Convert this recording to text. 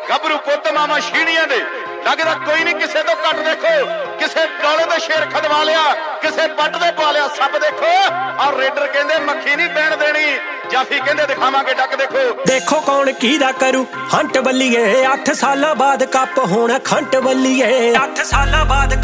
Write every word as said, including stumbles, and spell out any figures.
ਗੱਭਰੂ ਪੁੱਤ ਮਾਮਾ ਸ਼ੀਣੀਆਂ ਦੇ ਲੱਗਦਾ ਕੋਈ ਨਹੀਂ ਕਿਸੇ ਤੋਂ ਘੱਟ। ਦੇਖੋ ਕਿਸੇ ਡੋਲੇ ਦੇ ਸ਼ੇਰ ਖਦਵਾ ਲਿਆ, ਕਿਸੇ ਪੱਟ ਦੇ ਪਾ ਲਿਆ ਸੱਪ। ਦੇਖੋ ਔਰ ਰੇਡਰ ਕਹਿੰਦੇ ਮੱਖੀ ਨਹੀਂ ਪੈਣ ਦੇਣੀ, ਜਾਫੀ ਕਹਿੰਦੇ ਦਿਖਾਵਾਂਗੇ ਡੱਕ। ਦੇਖੋ ਦੇਖੋ ਕੌਣ ਕਿਹਦਾ ਕਰੂ ਹੰਟ ਬੱਲੀਏ, ਅੱਠ ਸਾਲਾਂ ਬਾਅਦ ਕੱਪ ਹੋਣਾ ਖੰਟ ਬੱਲੀਏ, ਅੱਠ ਸਾਲਾਂ ਬਾਅਦ